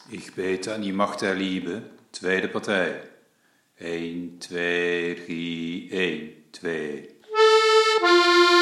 Ich bete an die Macht der Liebe, tweede partij. 1, 2, 3, 1, 2.